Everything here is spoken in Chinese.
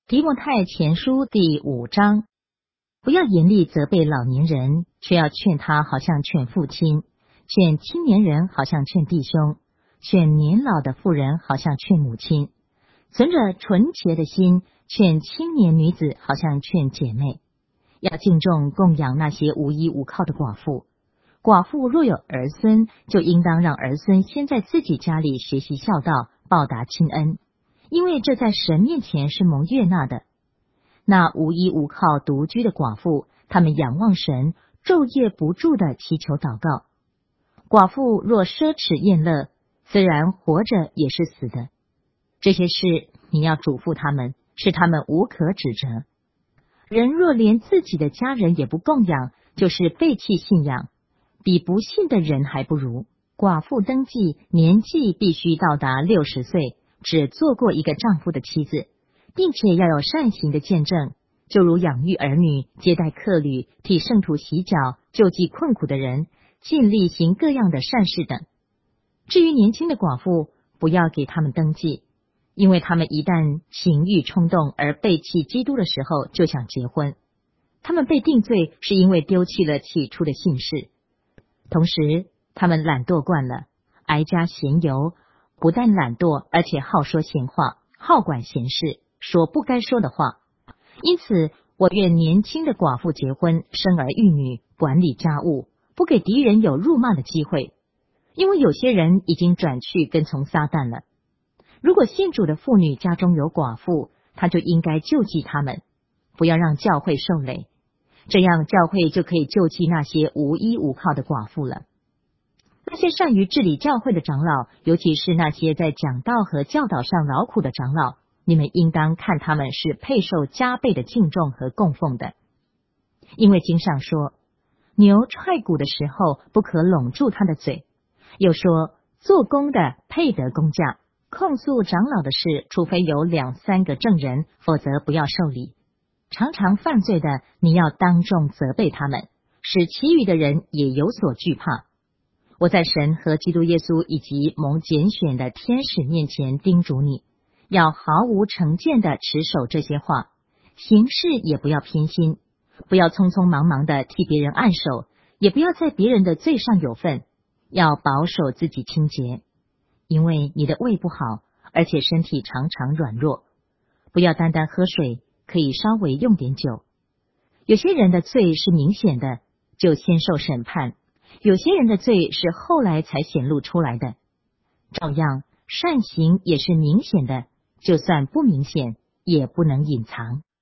提摩太前书第5章，不要严厉责备老年人，却要劝他好像劝父亲，劝青年人好像劝弟兄，劝年老的妇人好像劝母亲，存着纯洁的心，劝青年女子好像劝姐妹。要敬重供养那些无依无靠的寡妇。寡妇若有儿孙，就应当让儿孙先在自己家里学习孝道，报答亲恩，因为这在神面前是蒙悦纳的。那无依无靠独居的寡妇，他们仰望神，昼夜不住地祈求祷告。寡妇若奢侈宴乐，虽然活着也是死的。这些事你要嘱咐他们，使他们无可指责。人若连自己的家人也不供养，就是背弃信仰，比不信的人还不如。寡妇登记年纪必须到达60岁，只做过一个丈夫的妻子，并且要有善行的见证，就如养育儿女、接待客旅、替圣徒洗脚、救济困苦的人，尽力行各样的善事等。至于年轻的寡妇，不要给他们登记，因为他们一旦情欲冲动而背弃基督的时候，就想结婚。他们被定罪是因为丢弃了起初的信士，同时他们懒惰惯了，挨家闲游，不但懒惰，而且好说闲话，好管闲事，说不该说的话。因此我愿年轻的寡妇结婚，生儿育女，管理家务，不给敌人有辱骂的机会，因为有些人已经转去跟从撒旦了。如果信主的妇女家中有寡妇，他就应该救济他们，不要让教会受累，这样教会就可以救济那些无依无靠的寡妇了。那些善于治理教会的长老，尤其是那些在讲道和教导上劳苦的长老，你们应当看他们是配受加倍的敬重和供奉的。因为经上说，牛踹骨的时候不可拢住他的嘴，又说做工的配得工价，控诉长老的事，除非有2、3个证人，否则不要受理。常常犯罪的，你要当众责备他们，使其余的人也有所惧怕。我在神和基督耶稣以及蒙拣选的天使面前叮嘱你，要毫无成见的持守这些话，行事也不要偏心，不要匆匆忙忙的替别人按手，也不要在别人的罪上有份，要保守自己清洁。因为你的胃不好，而且身体常常软弱，不要单单喝水，可以稍微用点酒。有些人的罪是明显的，就先受审判；有些人的罪是后来才显露出来的。照样，善行也是明显的，就算不明显，也不能隐藏。